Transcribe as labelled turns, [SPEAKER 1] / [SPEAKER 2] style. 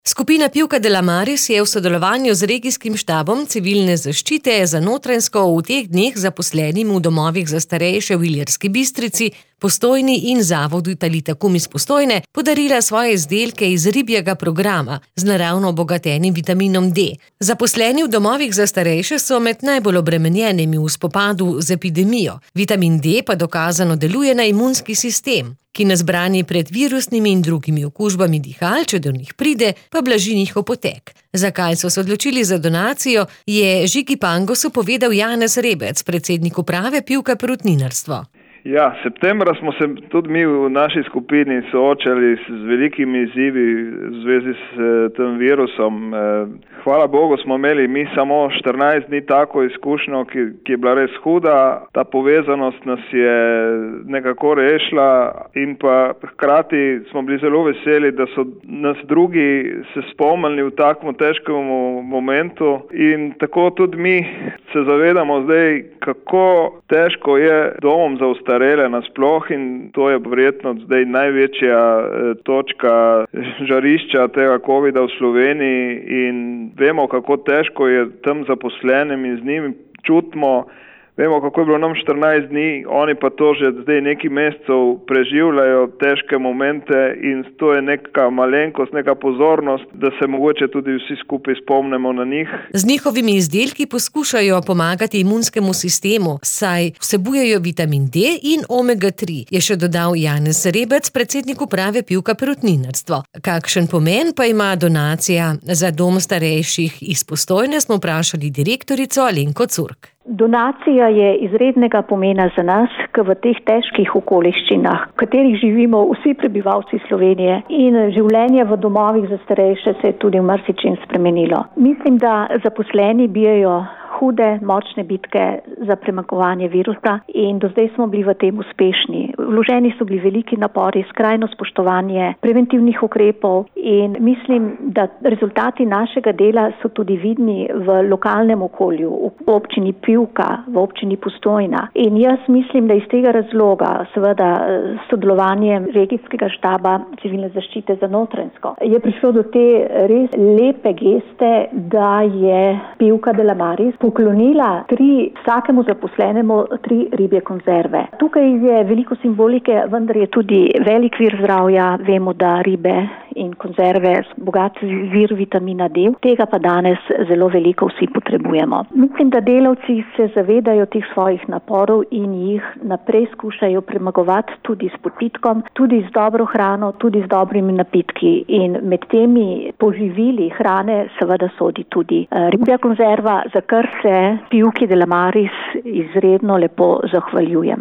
[SPEAKER 1] Skupina Pivka Della Maris je v sodelovanju z regijskim štabom civilne zaščite za Notranjsko v teh dneh zaposlenim v domovih za starejše v Ilirski Bistrici, Postojni in zavodu Italita Kum iz Postojne podarila svoje izdelke iz ribjega programa z naravno obogatenim vitaminom D. Zaposleni v domovih za starejše so med najbolj obremenjenimi v spopadu z epidemijo. Vitamin D pa dokazano deluje na imunski sistem, ki nas brani pred virusnimi in drugimi okužbami dihal, če do njih pride, pa blaži njihov potek. Zakaj so se odločili za donacijo, je Žigi Pangosu povedal Janez Rebec, predsednik uprave Pivka Perutninarstvo.
[SPEAKER 2] Ja, septembra smo se tudi mi v naši skupini soočali z velikimi izzivi v zvezi s tem virusom. Hvala Bogu smo imeli mi samo 14 dni tako izkušnjo, ki je bila res huda. Ta povezanost nas je nekako rešila in pa hkrati smo bili zelo veseli, da so nas drugi se spomnili v takem težkem momentu in tako tudi mi se zavedamo zdaj, kako težko je domom za ostarele nasploh in to je verjetno zdaj največja točka žarišča tega covida v Sloveniji in vemo, kako težko je tam zaposlenim in z njimi čutimo. Vemo, kako je bilo nam 14 dni, oni pa to že zdaj nekaj mesecev preživljajo težke momente in to je neka malenkost, neka pozornost, da se mogoče tudi vsi skupaj spomnimo na njih.
[SPEAKER 1] Z njihovimi izdelki poskušajo pomagati imunskemu sistemu, saj vsebujejo vitamin D in omega-3, je še dodal Janez Rebec, predsednik uprave Pivka Perutninarstvo. Kakšen pomen pa ima donacija za dom starejših iz Postojne, smo vprašali direktorico Alenko Curk.
[SPEAKER 3] Donacija je izrednega pomena za nas, ker v teh težkih okoliščinah, v katerih živimo vsi prebivalci Slovenije in življenje v domovih za starejše se je tudi v marsičem spremenilo. Mislim, da zaposleni bijejo hude, močne bitke za premagovanje virusa in do zdaj smo bili v tem uspešni. Vloženi so bili veliki napori, skrajno spoštovanje preventivnih ukrepov in mislim, da rezultati našega dela so tudi vidni v lokalnem okolju, v občini Pivka, v občini Postojna. In jaz mislim, da iz tega razloga, seveda s sodelovanjem regijskega štaba civilne zaščite za Notranjsko, je prišlo do te res lepe geste, da je Pivka Della Maris poklonila vsakemu zaposlenemu 3 ribje konzerve. Tukaj je veliko simbolike, vendar je tudi velik vir zdravja. Vemo, da ribe in konzerve bogat vir vitamina D, tega pa danes zelo veliko vsi potrebujemo. Mislim, da delavci se zavedajo teh svojih naporov in jih naprej skušajo premagovati tudi s popitkom, tudi z dobro hrano, tudi z dobrimi napitki in med temi poživili hrane seveda sodi tudi ribja konzerva, za kar se Pivki Della Maris izredno lepo zahvaljujem.